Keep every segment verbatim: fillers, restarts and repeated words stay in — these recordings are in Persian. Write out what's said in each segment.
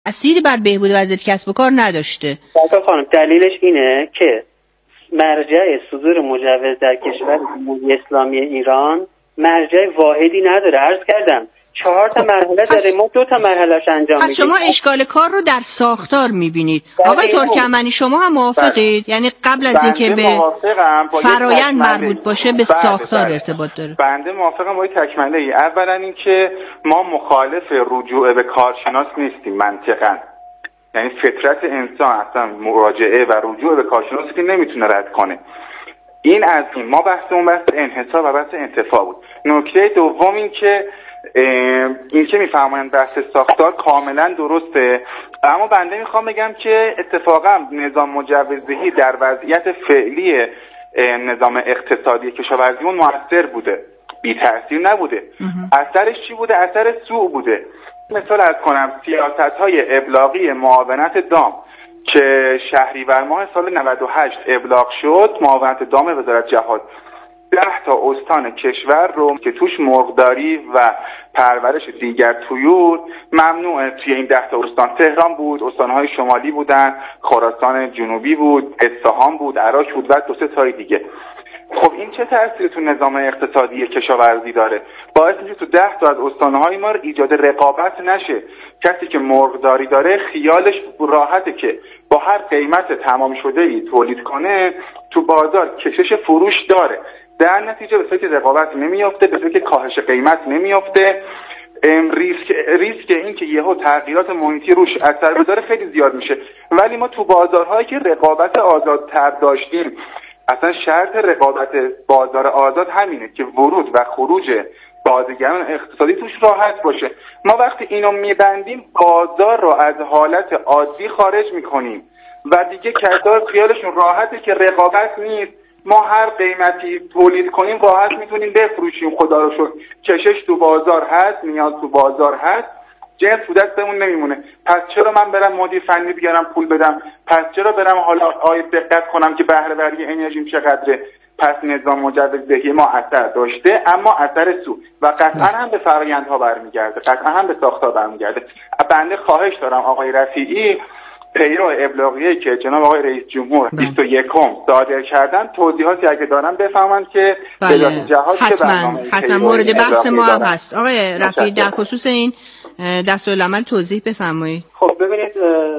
تأثیری بر بهبود وضعیت کسب و کار نداشته. دکتر خانم دلیلش اینه که مرجع صدور مجوز در کشور جمهوری اسلامی ایران مرجع واحدی نداره. عرض کردم چهار تا مرحله داره، ما دو تا مرحلهش انجام میدیم. پس شما اشکال کار رو در ساختار میبینید. آقای ترکمنی شما هم موافقید؟ یعنی قبل از اینکه به فرایند مربوط باشه به ساختار ارتباط داره. بنده موافقم با این تکمله ای. اولا اینکه ما مخالف رجوع به کارشناس نیستیم منطقاً، یعنی فطرت انسان اصلا مراجعه و رجوع به کارشناسی که نمیتونه رد کنه. این از این ما بحثمون بحث انحصار و بحث انتفاع بود. نکته دوم این که این که میفهمند بحث ساختار کاملا درسته، اما بنده میخوام بگم که اتفاقا نظام مجوزدهی در وضعیت فعلی نظام اقتصادی کشاورزیمون مؤثر بوده، بی تأثیر نبوده. اثرش چی بوده؟ اثر سوء بوده. مثال از کنم سیاست‌های ابلاغی معاونت دام که شهریور ماه سال نود و هشت ابلاغ شد، معاونت دام وزارت جهاد ده تا استان کشور رو که توش مرغداری و پرورش دیگر طیور ممنوعه توی این ده تا استان. تهران بود، استان‌های شمالی بودن، خراسان جنوبی بود، اصفهان بود، عراق بود و دو سه تای دیگه. خب این چه تأثیری تو نظام اقتصادی کشاورزی داره؟ باعث میشه تو ده تا از استان‌های ما ایجاد رقابت نشه. کسی که مرغداری داره خیالش راحته که با هر قیمت تمام شده‌ای تولید کنه تو بازار کشش فروش داره. در نتیجه به فکر رقابت نمیافته، به فکر کاهش قیمت نمیافته. ریسک ریسک این که یهو تغییرات محیطی روش اثر بذاره خیلی زیاد میشه. ولی ما تو بازارهایی که رقابت آزادتر داشتیم، اصلا شرط رقابت بازار آزاد همینه که ورود و خروج بازیگران اقتصادی توش راحت باشه. ما وقتی اینو میبندیم بازار رو از حالت عادی خارج میکنیم و دیگه کسا خیالشون راحته که رقابت نیست، ما هر قیمتی تولید کنیم راحت میتونیم بفروشیم. خدا رو شکر کشش تو بازار هست، نیاز تو بازار هست، جنس تو دستمون نمیمونه. پس چرا من برم مدیر فنی بیارم پول بدم؟ پس چرا برم حالا آید دقت کنم که بهره وری انرژیم چقدره؟ پس نظام مجوزدهی ما اثر داشته، اما اثر سو و قطعا هم به فرآیندها برمیگرده، قطعا هم به ساختار برمیگرده. بنده خواهش دارم آقای رفیعی پیرو ابلاغیه‌ای که جناب آقای رئیس جمهور بیست و یکم صادر کردن توضیحاتی اگه دارن بفهمند که بله. حتما حتما مورد بحث ما هم هست. آقای رفیعی در خصوص این دستورالعمل توضیح بفرمایید. خب ببینید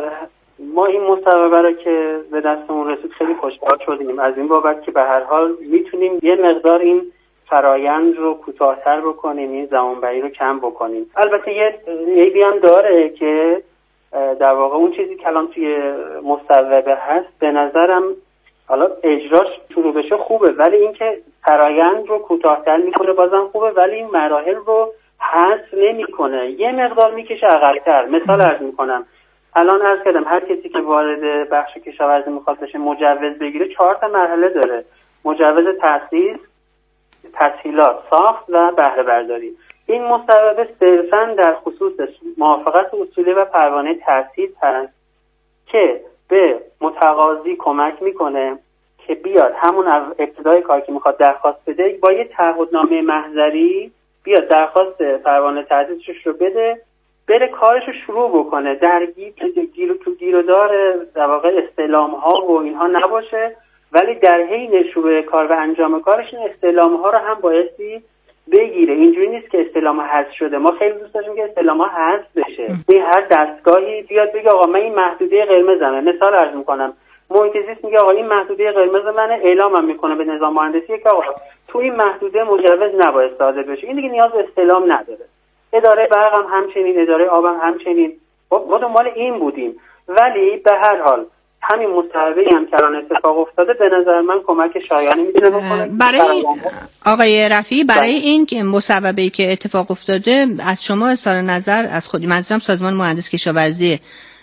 ما این مصوبه رو که به دستمون رسید خیلی خوشحال شدیم از این بابت که به هر حال میتونیم یه مقدار این فرایند رو کوتاه‌تر بکنیم، این زمانبری رو کم بکنیم. البته یه عیبی هم داره که در واقع اون چیزی که الان توی مصوبه هست به نظرم حالا اجراش شروع بشه خوبه، ولی اینکه فرایند رو کوتاه‌تر میکنه بازم خوبه، ولی این مراحل رو حذف نمیکنه، یه مقدار میکشه عقب‌تر. مثال عرض میکنم، الان عرض کردم هر کسی که وارد بخش کشاورزی میخواد بشه مجوز بگیره چهار تا مرحله داره: مجوز تأسیس، تسهیلات، ساخت و بهره برداری. این مصوبه صرفاً در خصوص موافقت اصولی و پروانه تأسیس هست که به متقاضی کمک میکنه که بیاد همون ابتدای کار که میخواد درخواست بده با یه تعهدنامه محضری بیاد درخواست پروانه تأسیسش رو بده، بره کارش رو شروع بکنه، درگیر گیر تو گیرودار در واقع استعلام ها و اینها نباشه، ولی در حین شروع کار و انجام کارش این استعلام ها رو هم بایستی بگیره. اینجوری نیست که استعلام حذف شده. ما خیلی دوست داشتیم که استعلام ها حذف بشه. این هر دستگاهی بیاد بگه آقا من این محدوده قرمزمه. مثال عرض میکنم، محیط زیست میگه آقا این محدوده قرمز منه، اعلامم میکنه به نظام مهندسی که آقا تو این محدوده مجوز نباید صادر بشه. این دیگه نیاز به استعلام نداره. اداره برق هم همچنین، اداره آب هم همچنین. ما دنبال این بودیم، ولی به هر حال همین مصوبه‌ای هم که الان اتفاق افتاده به نظر من کمک شایانی میتونه بکنه. برای آقای رفیعی برای این که مصوبه‌ای که اتفاق افتاده از شما اظهار نظر از خودی منظورم سازمان مهندس کشاورزی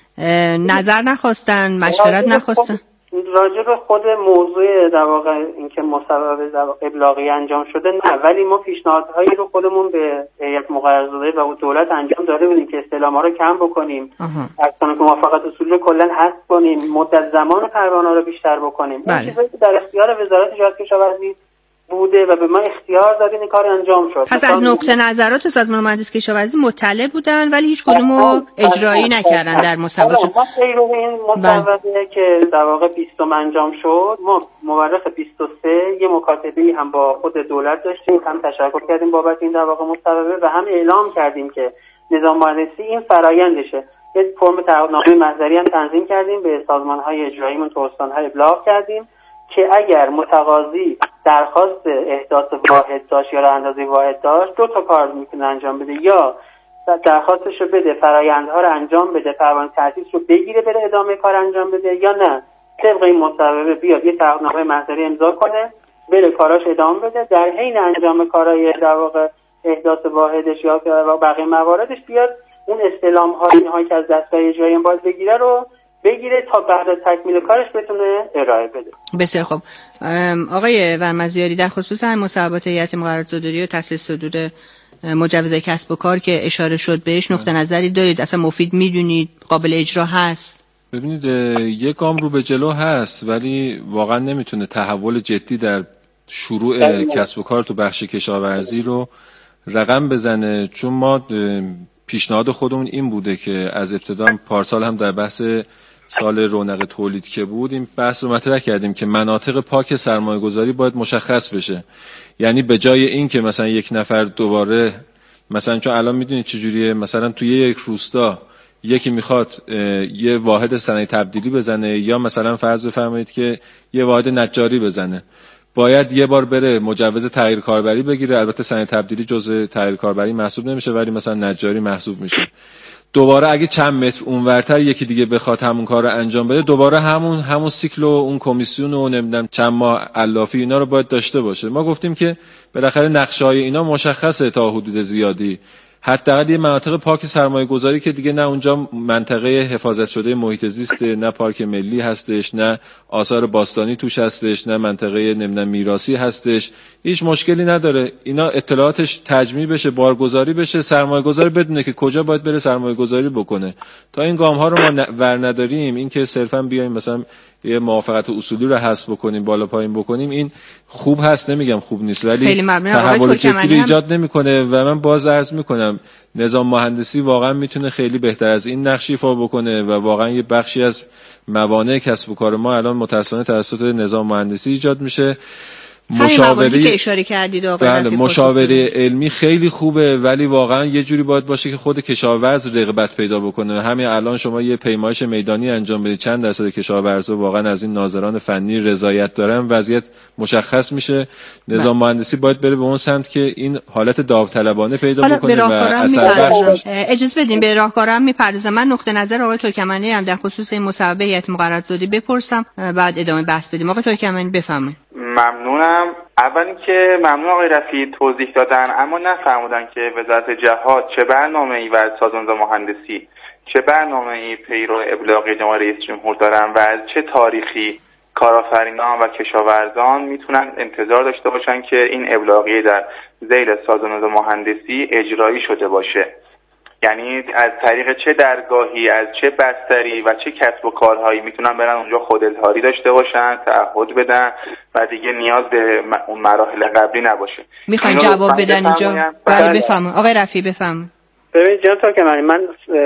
نظر نخواستن، مشورت نخواستن راجع به خود موضوع در واقع اینکه مصوبه ابلاغی انجام شده؟ نه، ولی ما پیشنهادهایی رو خودمون به هیئت مقررزاده و دولت انجام داده بودیم که استعلام‌ها رو کم بکنیم، اصلا که موافقت اصول رو کلا حذف کنیم، مدت زمان پروانه رو بیشتر بکنیم. این چیزایی که در اختیار وزارت تجارت کشاورزی بوده و به ما اختیار داد این کار انجام شد. پس از نقطه نظرات سازمان مهندسی کشاورزی مطلع بودن ولی هیچ کدومو اجرایی نکردن در مسابقه. ما پیرو این مسابقه که در واقع بیستم انجام شد، ما مورخ بیست و سه یه مکاتبه‌ای هم با خود دولت داشتیم، هم تشکر کردیم بابت این در واقع مسابقه و هم اعلام کردیم که نظام مهندسی این فرآیندشه. یه فرم تعهدنامه محضری هم تنظیم کردیم، به سازمان‌های اجراییمون تو استان‌ها ابلاغ کردیم که اگر متقاضی درخواست احداث واحد داشت یا راه‌اندازی واحد داشت، دو تا کار میتونه انجام بده، یا درخواستش رو بده، فرآیندها رو انجام بده، پروانه تأسیس رو بگیره بره ادامه کار انجام بده، یا نه طبق این مصوبه بیاد یه تعهدنامه محضری امضا کنه بره کاراش ادامه بده، در حین انجام کارهای در واقع احداث واحدش یا بقیه مواردش بیاد اون استلام ها اینهایی که از دستگاه اجرایی باید بگیره رو بگیره تا بعد از تکمیل کارش بتونه ارائه بده. بسیار خوب. آقای ورمزیاری، در خصوص هم مصوبات هیئت مقررات‌گذاری و تصحیح صدور مجوز کسب و کار که اشاره شد بهش نقطه نظری دارید؟ اصلا مفید میدونید؟ قابل اجرا هست؟ ببینید یک گام رو به جلو هست ولی واقعا نمیتونه تحول جدی در شروع کسب و کار تو بخش کشاورزی رو رقم بزنه، چون ما پیشنهاد خودمون این بوده که از ابتدا پارسال هم در بحث سال رونق تولید که بود این بحث رو مطرح کردیم که مناطق پاک سرمایه گذاری باید مشخص بشه. یعنی به جای این که مثلا یک نفر دوباره مثلا، چون الان میدونید چجوریه، مثلا توی یک روستا یکی میخواد یه واحد صنایع تبدیلی بزنه یا مثلا فرض بفرمایید که یه واحد نجاری بزنه، باید یه بار بره مجوز تغییر کاربری بگیره. البته صنایع تبدیلی جزء تغییر کاربری محسوب نمیشه ولی مثلا نجاری محسوب میشه. دوباره اگه چند متر اونورتر یکی دیگه بخواد همون کار رو انجام بده، دوباره همون همون سیکل و اون کمیسیون و نمیدونم چند ماه علافی اینا رو باید داشته باشه. ما گفتیم که بالاخره نقشه‌های اینا مشخصه تا حدود زیادی، حداقل یه مناطق پاک سرمایه گذاری که دیگه نه اونجا منطقه حفاظت شده محیط زیست، نه پارک ملی هستش، نه آثار باستانی توش هستش، نه منطقه نمیدونم میراثی هستش، هیچ مشکلی نداره. اینا اطلاعاتش تجمیع بشه، بارگذاری بشه، سرمایه گذاری بدونه که کجا باید بره سرمایه گذاری بکنه. تا این گام ها رو ما ور نداریم، این که صرفا بیایم مثلا یه موافقت اصولی رو حذف بکنیم، بالا پایین بکنیم، این خوب هست، نمیگم خوب نیست، ولی تحول جدی ایجاد نمیکنه. و من باز عرض میکنم نظام مهندسی واقعا میتونه خیلی بهتر از این نقش ایفا بکنه و واقعا یه بخشی از موانع کسب و کار ما الان متأسفانه توسط نظام مهندسی ایجاد میشه. مشاوره که اشاره کردید آقای بله، مشاوره علمی خیلی خوبه ولی واقعا یه جوری باید باشه که خود کشاورز رغبت پیدا بکنه. همین الان شما یه پیمایش میدانی انجام بدید، چند درصد کشاورزا واقعا از این ناظران فنی رضایت دارن، وضعیت مشخص میشه. نظام مهندسی باید بره به اون سمت که این حالت داوطلبانه پیدا بکنه و اثر بخش. اجازه بدین به راهکارم میپردازم. من نقطه نظر آقای ترکمنی هم در خصوص این مصوبه هیئت مقررات‌گذاری بپرسم، بعد ادامه بحث بدیم. آقای ترکمنی بفرمایید. ممنونم. اول اینکه ممنون آقای رفیعی توضیح دادن، اما نفرمودن که وزارت جهاد چه برنامه‌ای و سازمان مهندسی چه برنامه‌ای پیرو ابلاغی جناب رئیس جمهور دارن و از چه تاریخی کارآفرینان و کشاورزان میتونن انتظار داشته باشن که این ابلاغیه در ذیل سازمان مهندسی اجرایی شده باشه. یعنی از طریق چه درگاهی، از چه بستری و چه کسب و کارهایی میتونن برن اونجا خود اظهاری داشته باشن، تعهد بدن و دیگه نیاز به اون مراحل قبلی نباشه. میخواین جواب بدن اینجا؟ بله بفهمون. آقای رفیعی بفهمون. ببینید جناب ترکمنی، من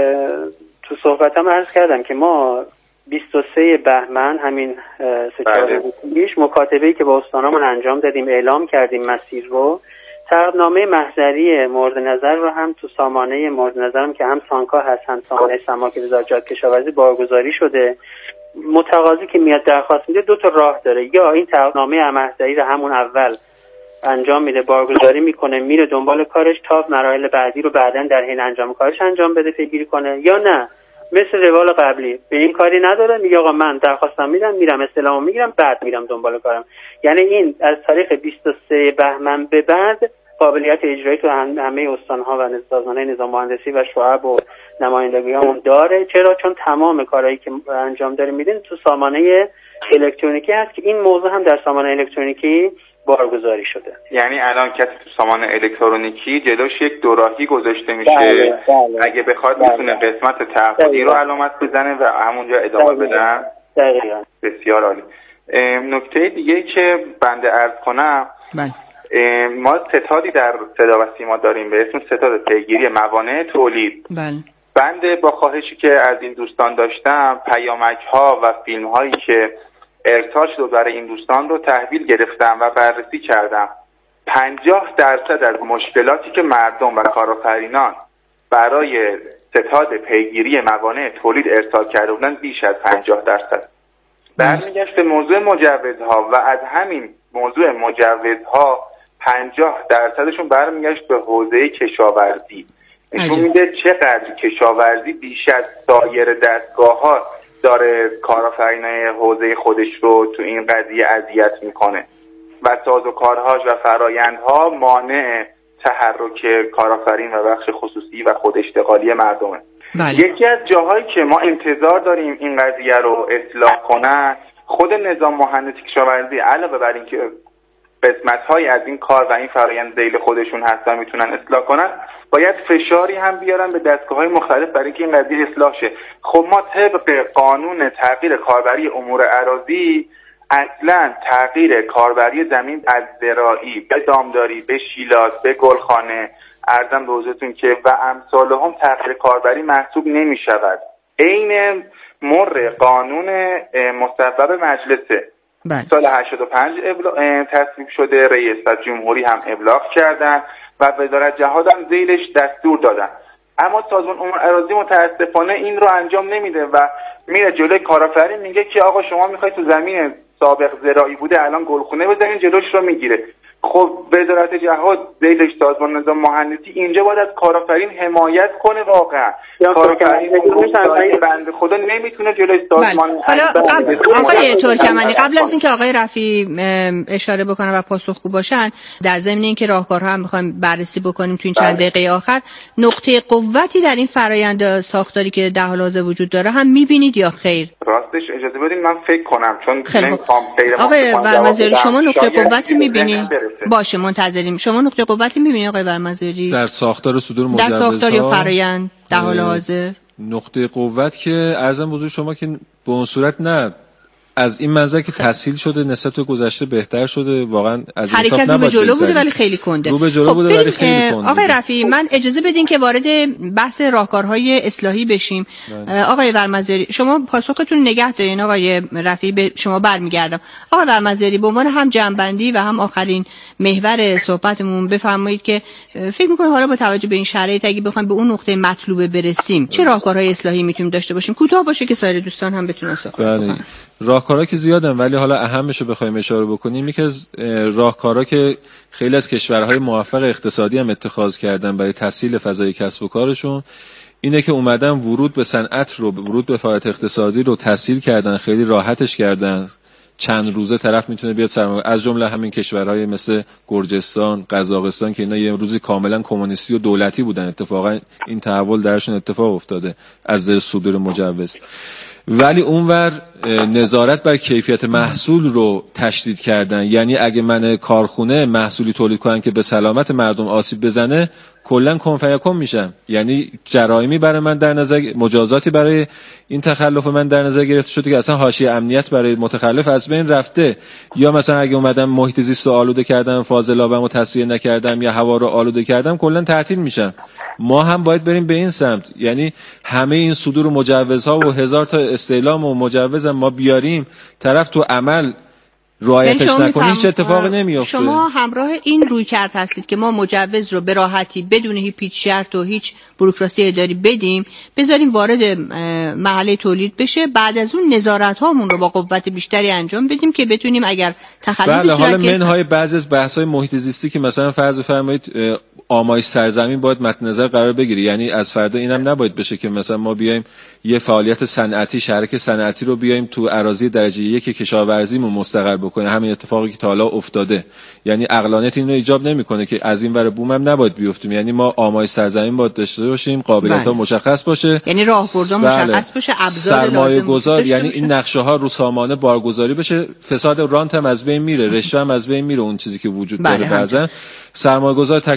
تو صحبتم عرض کردم که ما بیست و سه بهمن همین سه چهار روز پیش مکاتبه‌ای که با استانامون انجام دادیم اعلام کردیم مسیر رو، تعهدنامه محضری مورد نظر رو هم تو سامانه مورد نظرم که هم سانکا هست هم سامانه سماک وزارت کشاورزی بارگذاری شده. متقاضی که میاد درخواست میده دو تا راه داره، یا این تعهدنامه محضری رو همون اول انجام میده، بارگذاری میکنه، میره دنبال کارش تا مراحل بعدی رو بعداً در حین انجام کارش انجام بده پیگیری کنه، یا نه مثل روال قبلی به این کاری نداره، میگه آقا من درخواستم میدم، میرم استلامو میگیرم، بعد میرم دنبال کارم. یعنی این از تاریخ بیست و سه بهمن به بعد قابلیت اجرایی تو همه استان‌ها و سازمان‌های نظام مهندسی و شعب و نمایندگی‌هامون داره. چرا؟ چون تمام کارهایی که انجام داریم میدین تو سامانه الکترونیکی هست که این موضوع هم در سامانه الکترونیکی بارگذاری شده. یعنی الان کسی تو سامانه الکترونیکی جلوش یک دوراهی گذاشته میشه، بله، بله. اگه بخواد میتونه قسمت تعهدی رو علامت بزنه و همونجا ادامه بدن. دقیقاً. بسیار عالی. نکته دیگه که بنده عرض کنم، بله. ما ستادی در صدا و سیما داریم به اسم ستاد پیگیری موانع تولید. بله. بنده با خواهشی که از این دوستان داشتم پیامک ها و فیلم هایی که ارسال شد برای این دوستان رو تحویل گرفتم و بررسی کردم. پنجاه درصد از مشکلاتی که مردم و کارآفرینان برای ستاد پیگیری موانع تولید ارسال کرده بودن بیش از پنجاه درصد برمیگشت به موضوع مجوزها و از همین موضوع مجوزها پنجاه درصدشون برمیگشت به حوزه کشاورزی. نشون میده چقدر کشاورزی بیش از سایر دستگاه‌ها داره کارآفرینای حوزه خودش رو تو این قضیه اذیت میکنه و سازوکارهاش و فرایندها مانع تحرک کارآفرین و بخش خصوصی و خود اشتغالی مردمه. بله. یکی از جاهایی که ما انتظار داریم این قضیه رو اصلاح کنن خود نظام مهندسی کشاورزی علاوه بر اینکه قسمت‌های از این کار و این فرایند ذیل خودشون هستن میتونن اصلاح کنن، باید فشاری هم بیارن به دستگاه‌های مختلف برای اینکه این قضیه اصلاح شه. خب ما طبق قانون تغییر کاربری امور اراضی اصلا تغییر کاربری زمین از زراعی به دامداری به شیلاز به گلخانه عرضم به حضورتون که و امثال هم تغییر کاربری محسوب نمی شود. عین مر قانون مصوب مجلسه. بله. سال هشتاد و پنج تصویب شده، رئیس و جمهوری هم ابلاغ کردن و وزارت جهاد هم زیرش دستور دادن، اما سازمان امور اراضی متاسفانه این رو انجام نمیده و میره جلوی کارآفرین میگه که آقا شما میخوای تو زمین سابق زراعی بوده الان گلخونه بزنین، جلوش رو میگیره. خب وزارت جهاد ذیلش سازمان نظام مهندسی اینجا باید از کارآفرین حمایت کنه. واقعا کارآفرین بنده خدا نمیتونه جلوی سازمان. حالا آقای ترکمنی قبل از اینکه آقای رفیعی اشاره بکنن و پاسخگو باشن، در ضمن اینکه راهکارها هم میخوایم بررسی بکنیم تو این چند دقیقه آخر، نقطه قوتی در این فرآیند ساختاری که در حال حاضر وجود داره هم میبینید یا خیر؟ راستش اجازه بدین من فکر کنم چون نمیخوام غیر آقای ورمزاری شما نقطه قوتی میبینید؟ باشه منتظریم. شما نقطه قوتی میبینید آقای ورمزاری در ساختار صدور مجوزها، در ساختار یا فرآیند در حال حاضر؟ نقطه قوت که عرضم بزرگ شما که به اون صورت نه، از این منظر که تسهیل شده نسبت به گذشته بهتر شده، واقعا از حرکت رو به جلو بوده ولی خیلی کنده. رو به جلو خب بوده ولی خیلی کنده. آقای رفیعی من اجازه بدین که وارد بحث راهکارهای اصلاحی بشیم. بله. آقای ورمزاری شما پاسختون نگه دارین. آقای رفیعی به شما برمیگردم. آقای ورمزاری به عنوان هم جنبندی و هم آخرین محور صحبتمون بفرمایید که فکر می‌کنید حالا با توجه به این شرایط اگه بخوایم به اون نقطه مطلوبه برسیم چه راهکارهای اصلاحی میتونیم داشته باشیم؟ کوتاه باشه که سایر دوستان هم بتونن صحبت کنن. راهکارها که زیادن ولی حالا اهمش رو بخوایم اشاره بکنیم، یکی از راهکارها که خیلی از کشورهای موفق اقتصادی هم اتخاذ کردن برای تسهیل فضای کسب و کارشون اینه که اومدن ورود به صنعت رو، ورود به فعالیت اقتصادی رو تسهیل کردن، خیلی راحتش کردن. چند روزه طرف میتونه بیاد سرمایه، از جمله همین کشورهای مثل گرجستان، قزاقستان که اینا یه روزی کاملا کمونیستی و دولتی بودن، اتفاقا این تحول درشون اتفاق افتاده از در صدور مجوز. ولی اونور نظارت بر کیفیت محصول رو تشدید کردن، یعنی اگه من کارخونه محصولی تولید کنم که به سلامت مردم آسیب بزنه کلا کن فیکن میشم، یعنی جرایمی برای من در نظر، مجازاتی برای این تخلف من در نظر گرفته شده که اصلا حاشیه امنیت برای متخلف از بین رفته. یا مثلا اگه اومدم محیط زیست رو آلوده کردم، فاضلابم رو تصفیه نکردم یا هوا رو آلوده کردم کلا تعطیل میشم. ما هم باید بریم به این سمت، یعنی همه این صدور و مجوزها و هزار تا استعلام و مجوز ما بیاریم، طرف تو عمل رعایتش نکنه هیچ اتفاقی نمیفته. شما همراه این روی کرد هستید که ما مجوز رو به راحتی بدون هیچ شرط و هیچ بوروکراسی اداری بدیم، بذاریم وارد محله تولید بشه، بعد از اون نظارت هامون رو با قوت بیشتری انجام بدیم که بتونیم اگر تخلفی بله صورت حالا منهای بعضی از بحث‌های محیط زیستی که مثلا فرض بفرمایید آمایش سرزمین باید مد نظر قرار بگیره، یعنی از فردا اینم نباید بشه که مثلا ما بیایم یه فعالیت صنعتی، شرکت صنعتی رو بیایم تو اراضی درجه یک کشاورزیمون مستقر بکنه. همین اتفاقی که تا حالا افتاده، یعنی عقلانیت اینو ایجاب نمیکنه که از این ور بوم هم نباید بیفتیم، یعنی ما آمایش سرزمین باید داشته باشیم، قابلیت‌ها مشخص باشه، یعنی راهبردها مشخص باشه، ابزار سرمایه گذار، یعنی باشه. این نقشه ها رو سامانه بارگذاری بشه، فساد رانت هم از بین میره، رشوه هم از بین میره، اون چیزی که وجود داره. بعضا سرمایه گذار تکلیف خودش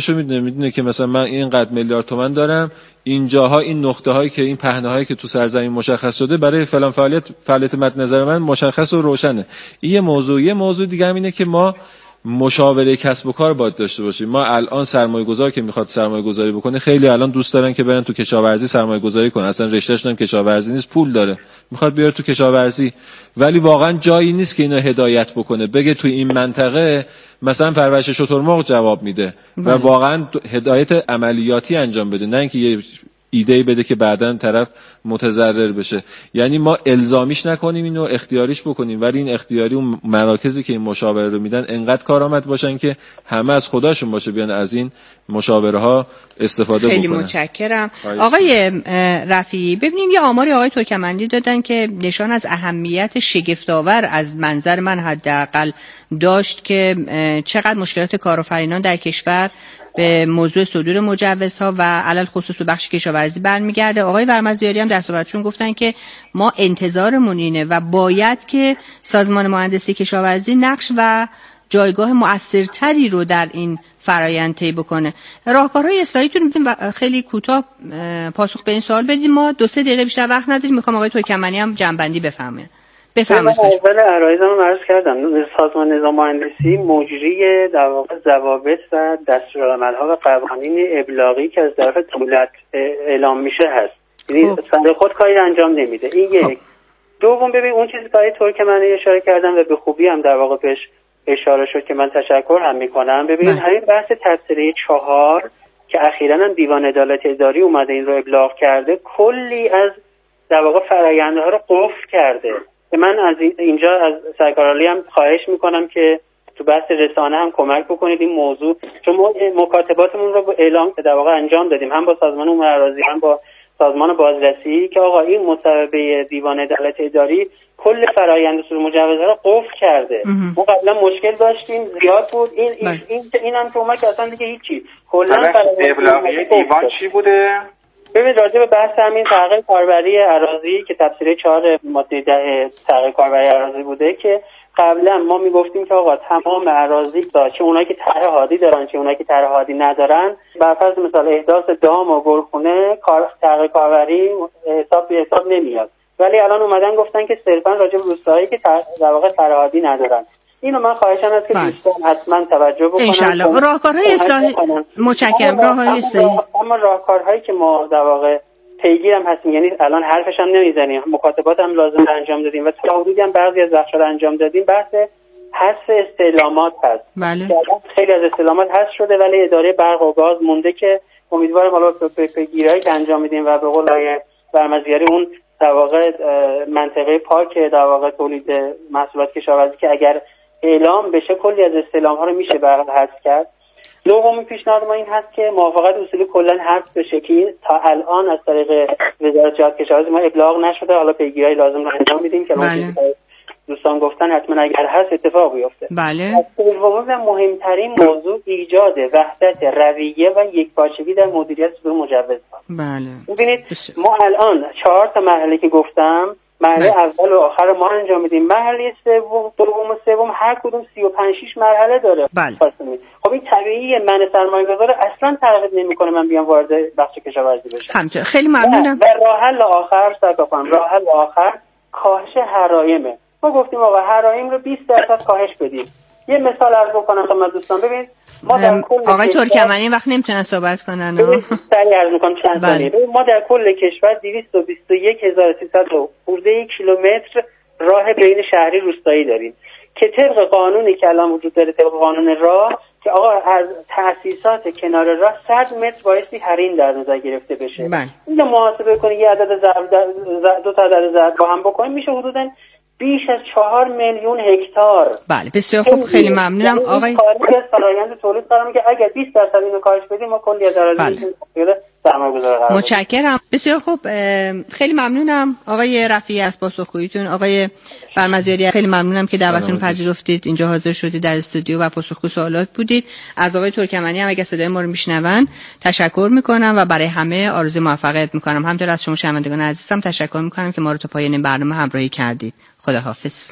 خودشو میدونه میدونه که مثلا من اینقدر میلیارد تومان دارم، اینجاها این نقطه هایی که این پهنه هایی که تو سرزمین مشخص شده برای فلان فعالیت فعالیت مد نظر من مشخص و روشنه. این یه موضوع. یه موضوع دیگه هم اینه که ما مشاوره کسب و کار باید داشته باشیم. ما الان سرمایه گذار که میخواد سرمایه گذاری بکنه، خیلی الان دوست دارن که برن تو کشاورزی سرمایه گذاری کنن، اصلا رشتهش هم کشاورزی نیست، پول داره میخواد بیاره تو کشاورزی، ولی واقعا جایی نیست که اینو هدایت بکنه بگه تو این منطقه مثلا پرورش شترمرغ جواب میده و واقعا هدایت عملیاتی انجام بده، نه اینکه یه ایده بده که بعداً طرف متضرر بشه. یعنی ما الزامیش نکنیم اینو، اختیاریش بکنیم، ولی این اختیاری اون مراکزی که این مشاوره رو میدن انقدر کارآمد باشن که همه از خداشون باشه بیان از این مشاوره ها استفاده بکنن. خیلی متشکرم. آقای رفیعی، ببینید یه آماری آقای ترکمندی دادن که نشان از اهمیت شگفت‌آور از منظر من حداقل داشت که چقدر مشکلات کارآفرینان در کشور به موضوع صدور مجوزها و علل خصوص به بخش کشاورزی برمیگرده. آقای ورمزیاری هم در صحبتشون گفتن که ما انتظارمون اینه و باید که سازمان مهندسی کشاورزی نقش و جایگاه مؤثرتری رو در این فرآیند طی بکنه. راهکارهای اصلاحیتون میتونید خیلی کوتاه پاسخ به این سوال بدیم؟ ما دو سه دقیقه بیشتر وقت نداریم، میخوام آقای ترکمنی هم جنبندی بفرمایید. بفرمایید. اول عرایزم عرض کردم سازمان نظام مهندسی مجری در واقع ضوابط و دستورالعمل‌ها و قوانین ابلاغی که از طرف دولت اعلام میشه هست. یعنی خب. خود کاری انجام نمیده. این یک. خب. دوم ببین اون چیزی که آقای ترکمنی اشاره کردن و به خوبی هم در واقع بهش اشاره شد که من تشکر هم میکنم. ببین همین بحث تبصره چهار که اخیراً هم دیوان عدالت اداری اومده این رو ابلاغ کرده، کلی از در واقع فرآیندها رو قفل کرده. من از اینجا از سرکارعالی هم خواهش میکنم که تو بحث رسانه هم کمک بکنید این موضوع، چون ما مکاتباتمون رو اعلام در واقع انجام دادیم هم با سازمان امور اراضی هم با سازمان بازرسی که آقا این مصوبه دیوان عدالت اداری کل فرآیند صدور مجوزها رو قفل کرده. ما قبلا مشکل داشتیم زیاد بود، این این این, این هم که اومد اصلا دیگه هیچی. کلا ابلاغیه دیوان چی بوده؟ ببینید راجع به بحث همین تغییر کاربری اراضی که تفسیر چهار ماده ده تغییر کاربری اراضی بوده که قبلا ما میگفتیم که آقا تمام اراضی چه اونایی که طرح هادی دارن چه اونایی که طرح هادی ندارن بر فرض مثال احداث دام و گلخونه کار تغییر کاربری حساب به حساب نمیاد، ولی الان اومدن گفتن که صرفا راجع به روستاهایی که در واقع طرح هادی ندارن. اینو من خواهشم است که دوستان حتما توجه بکنن. ان شاء الله راهکارهای اصلاحی متشکرم. راهکارهای اصلاحی اما راهکارهایی که ما در واقع پیگیرم هستیم، یعنی الان حرفش هم نمیزنیم، مکاتبات هم لازم انجام دادیم و تا حدودی هم بعضی از بخشا رو انجام دادیم. بحث حذف استعلامات هست. بله. خیلی از استعلامات حذف شده ولی اداره برق و گاز مونده که امیدوارم حالا پیگیریایی که انجام میدیم و به قول آقای برمزیاری اون در واقع منطقه پاک در واقع تولید محصولات کشاورزی که اگر اعلام بشه کلی از استعلام‌ها رو میشه برق حذف کرد. دومین پیشنهاد ما این هست که موافقت اصولی کلا حذف بشه که این تا الان از طریق وزارت جهاد کشاورزی ما ابلاغ نشده، حالا پیگیری لازم رو انجام میدیم که بله. دوستان گفتن حتما اگر هست اتفاق بیفته. بله. سوم و مهمترین موضوع ایجاد وحدت رویه و یکپارچگی در مدیریت صدور مجوزها. بله. ببینید ما الان چهار تا مرحله که گفتم مرحله بله. اول و آخر ما انجام میدیم، مرحله سوم دوم و سوم هر کدوم سی و پنج شش مرحله داره. بله. خب این طبیعیه، من سرمایه‌گذار اصلا ترغیب نمیکنه من بیام وارد بخش کشاورزی بشم. همینطور. خیلی ممنونم. و راه حل آخر سرکافم راه حل آخر کاهش حرایمه. ما گفتیم آقا حرایم رو بیست درصد کاهش بدیم. یه مثال عرض بکنم خدمت دوستان. ببین ما در کل آقای ترکمنی وقت نمیتونن صحبت کنن. سریع عرض می‌کنم چند ثانیه. ما در کل کشور دویست و بیست و یک هزار و سیصد خورده کیلومتر راه بین شهری روستایی داریم که طبق قانونی که الان وجود داره، طبق قانون راه که آقا از تأسیسات کنار راه صد متر بایستی حریم در نظر گرفته بشه. اینو محاسبه کنید یه عدد ضرب دو تا عدد ضرب با هم بکنیم میشه حدوداً بیش از چهار میلیون هکتار. بله بسیار خوب، خیلی ممنونم آقای فرآیند تولید قرار میگه اگر بیست درصد اینو کاهش بدیم ما کلی از اراضی سرمایه‌گذار قرار. متشکرم. بسیار خوب، خیلی ممنونم آقای رفیعی از پاسخگوییتون. آقای برمزیاری خیلی ممنونم که دعوتتون پذیرفتید، اینجا حاضر شدید در استودیو و پاسخگو سوالات بودید. از آقای ترکمنی هم اگه صدای ما رو میشنون تشکر میکنم و برای همه آرزوی موفقیت میکنم. همینطور از شما شنوندگان عزیزم تشکر میکنم که ما رو تا پایان این برنامه همراهی کردید. خداحافظ.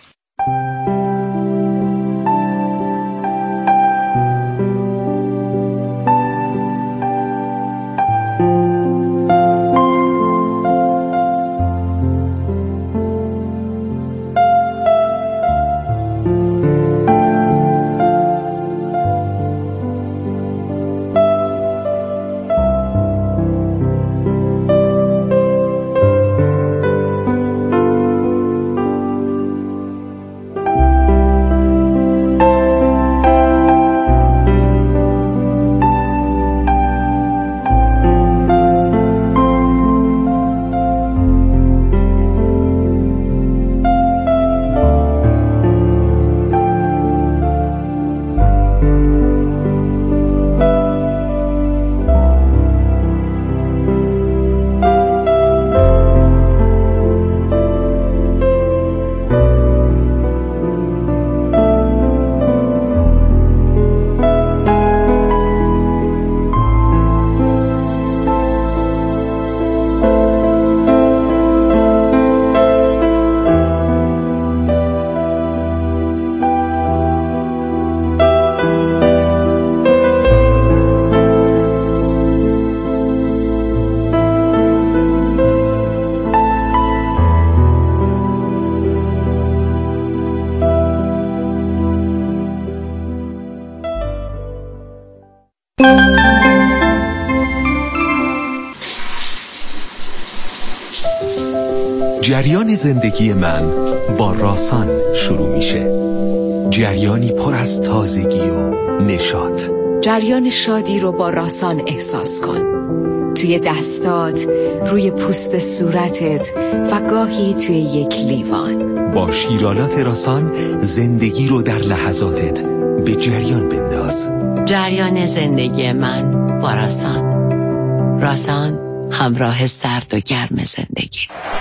جریان زندگی من با راسان شروع میشه. جریانی پر از تازگی و نشاط. جریان شادی رو با راسان احساس کن. توی دستات، روی پوست صورتت و گاهی توی یک لیوان. با شیرالات راسان زندگی رو در لحظاتت به جریان بنداز. جریان زندگی من با راسان. راسان، همراه سرد و گرم زندگی.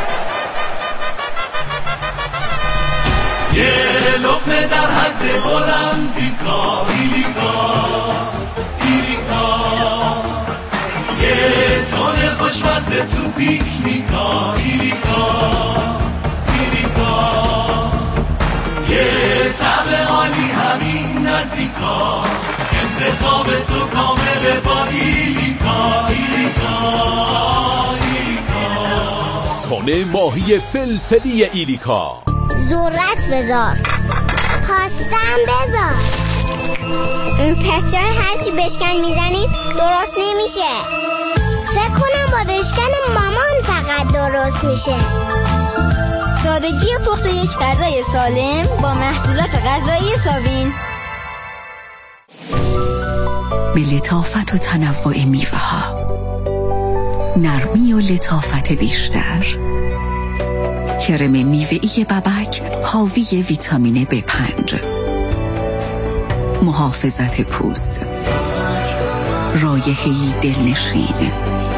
یه لقمه در حد المپیکا، ایلیکا ایلیکا، یه تونه خوشمزه تو پیکنیکا، ایلیکا ایلیکا، یه طعم عالی همین نزدیکا، انتخاب تو کامل با ایلیکا ایلیکا ایلیکا. تونه ماهی فلفلی ایلیکا. ذرت بذار، پاستم بذار. این پسچر هرچی بشکن میزنی درست نمیشه. فکر کنم با بشکن مامان فقط درست میشه. سادگی پخت یک غذای سالم با محصولات غذایی سابین. به لطافت و تنوع میوه ها، نرمی و لطافت بیشتر. کرم میوه‌ای ببک حاوی ویتامین بی پنج، محافظت پوست، رایحه‌ای دلنشین.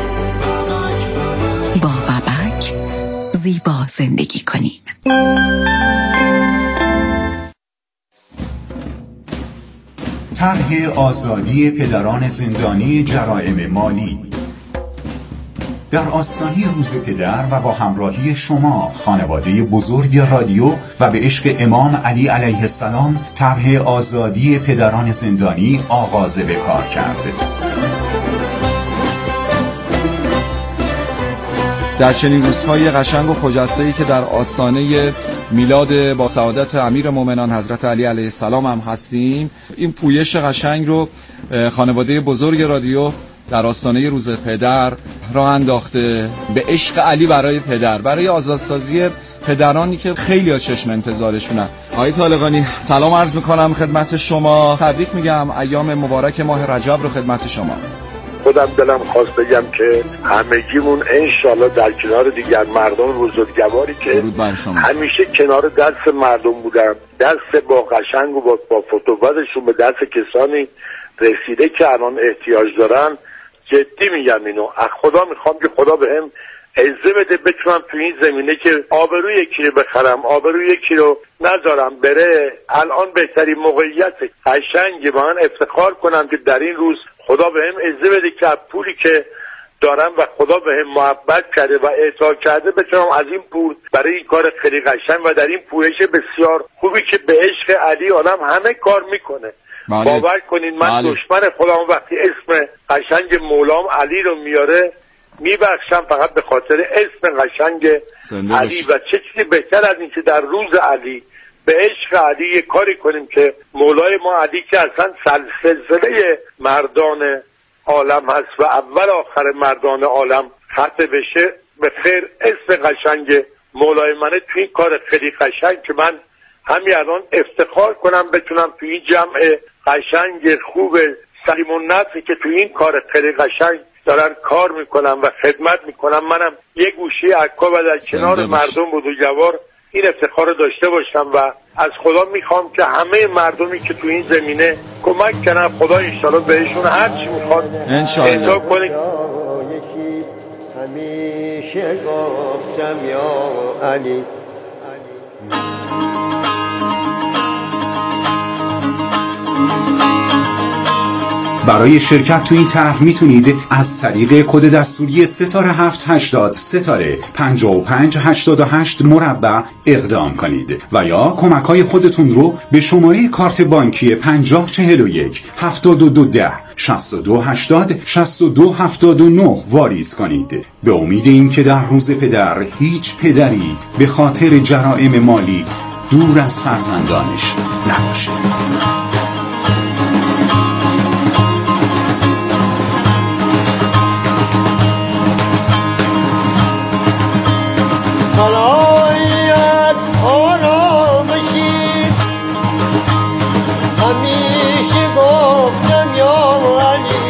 با ببک زیبا زندگی کنیم. طرح آزادی پدران زندانی جرائم مالی در آستانه روز پدر و با همراهی شما خانواده بزرگ رادیو و به عشق امام علی علیه السلام طرح آزادی پدران زندانی آغاز به کار کرد. در چنین روزهای قشنگ و خجسته‌ای که در آستانه میلاد با سعادت امیر مومنان حضرت علی علیه السلام هم هستیم، این پویش قشنگ رو خانواده بزرگ رادیو در آستانه روز پدر راه انداخته. به عشق علی برای پدر، برای آزادسازی پدرانی که خیلی ها چشم انتظارشونن. آقای طالقانی سلام عرض میکنم خدمت شما، تبریک میگم ایام مبارک ماه رجب رو خدمت شما. خودم دلم خواست بگم که همگیمون انشالله در کنار دیگر مردم بزرگواری که همیشه کنار دست مردم بودن، دست با قشنگ و با, با فتووتشون به دست کسانی رسیده که الان احتیاج دارن. جدی میگم اینو، از خدا میخوام که خدا بهم عزه بده بتونم تو این زمینه که آبروی یکی رو بخرم، آبروی یکی رو نذارم بره. الان بهترین موقعیت قشنگه با من افتخار کنم که در این روز خدا بهم عزه بده که از پولی که دارم و خدا بهم محبت کرده و اعطا کرده بتونم از این پول برای این کار خیلی قشنگ و در این پویش بسیار خوبی که به عشق علی آدم همه کار میکنه. بله. باور کنین من بله. دشمن خودم وقتی اسم قشنگ مولام علی رو میاره میبخشم فقط به خاطر اسم قشنگ علی. و چه چیزی بهتر از این که در روز علی به عشق علی یه کاری کنیم که مولای ما علی که اصلا سلسله مردان عالم هست و اول آخر مردان عالم خط بشه به خیر. اسم قشنگ مولای منه تو این کار خیلی قشنگ که من همین الان افتخار کنم بتونم تو این جمع قشنگ خوب سلیم النفسی که تو این کار خیلی قشنگ دارن کار میکنن و خدمت میکنن منم یه گوشی عکا و در کنار مردم بزرگوار این افتخار رو داشته باشم و از خدا میخوام که همه مردمی که تو این زمینه کمک کنن خدا انشالله بهشون هر چی میخواد انجام کنه. همیشه گفتم یا علی برای شرکت تو این طرح میتونید از طریق کد دستوری ستاره هفت هشتاد ستاره پنجاه و پنج هشتاد و هشت مربع اقدام کنید و یا کمک‌های خودتون رو به شماره کارت بانکی پنجاه چهل و یک هفتاد و دو ده شصت و دو هشتاد شصت و دو هفتاد و نه واریز کنید. به امید این که در روز پدر هیچ پدری به خاطر جرائم مالی دور از فرزندانش نباشه. خلایت آرامشی همیشه گفتم یا علی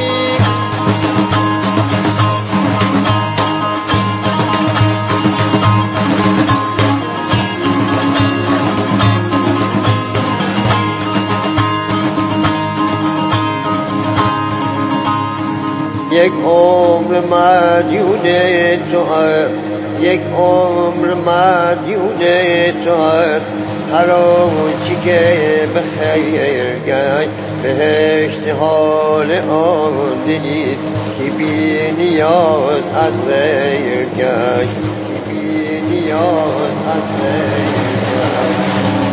یک عمر مدیون تو یک عمر مدیون تو هر آنچه که به خیر گشت بهشت حال آن دلی که بی نیاز از خیر گشت که بی نیاز از خیر گشت.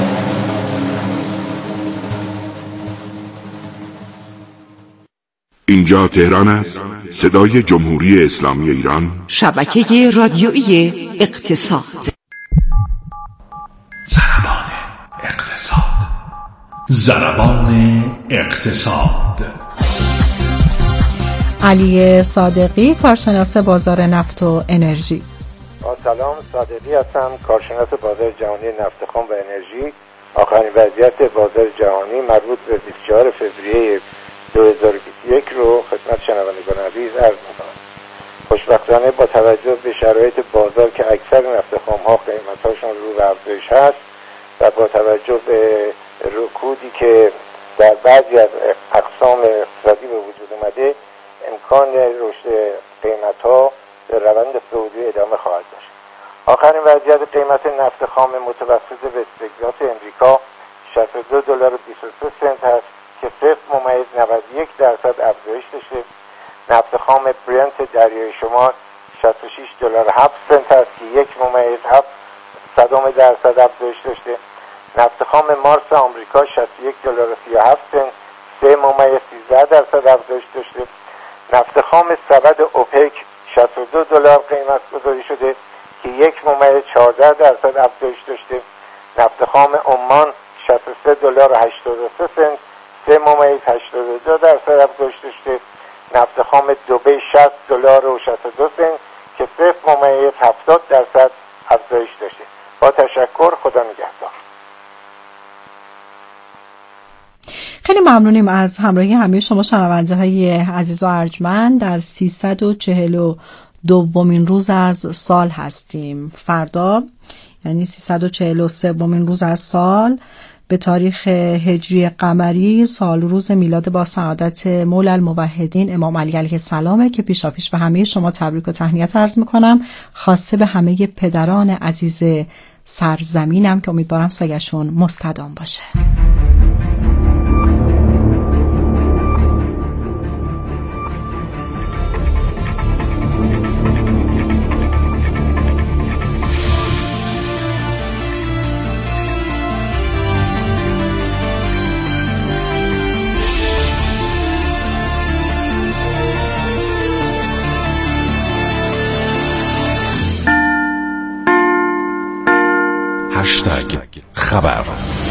اینجا تهران است، صدای جمهوری اسلامی ایران، شبکه رادیویی اقتصاد. ضربان اقتصاد، ضربان اقتصاد. علی صادقی، کارشناس بازار نفت و انرژی. با سلام، صادقی هستم، کارشناس بازار جهانی نفت خام و انرژی. آخرین وضعیت بازار جهانی مربوط به بیست و چهارم فوریه دو هزار و بیست و یک رو خدمت شنوندگان عزیز عرض می‌کنم. خوشبختانه با توجه به شرایط بازار که اکثر نفت خام‌ها قیمت‌هاشون رو به افزایش هست و با توجه به رکودی که در بعضی از اقسام اقتصادی به وجود اومده، امکان رشد قیمت‌ها به روند صعودی ادامه خواهد داشت. آخرین وضعیت قیمت نفت خام متوسط وست تگزاس امریکا شصت و دو دلار و بیست و سه سنت هست که صفر ممیز نود و یک درصد افزایش داشته. نفت خام برنت دریای شمال شصت و شش دلار و هفت سنت است که یک ممیز هفت صدم درصد افزایش داشته. نفت خام مارس آمریکا شصت و یک دلار و سی و هفت سنت سه ممیز سیزده درصد افزایش داشته. نفت خام سبد اوپک شصت و دو دلار قیمت گذاری شده که یک ممیز چهارده درصد افزایش داشته. نفت خام عمان شصت و سه دلار و هشتاد و سه سنت سه ممیز هشتاد و دو درصد افزایش داشته. نفت خام دبی شصت دلار و شصت و دو سنت که صفر ممیز هفتاد درصد افزایش داشته. با تشکر، خدا نگهدار. خیلی ممنونیم از همراهی همه شما شنونده های عزیز و ارجمند. در سیصد و چهل و دومین روز از سال هستیم. فردا یعنی سیصد و چهل و سومین روز از سال به تاریخ هجری قمری سال روز میلاد با سعادت مولا الموحدین امام علی علیه السلام که پیشا پیش به همه شما تبریک و تهنیت عرض میکنم، خاصه به همه پدران عزیز سرزمینم که امیدوارم سایه‌شون مستدام باشه. هشتگ خبر.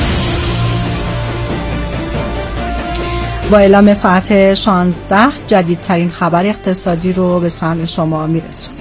با اعلام ساعت شانزده جدیدترین خبر اقتصادی رو به سمع شما میرسونیم.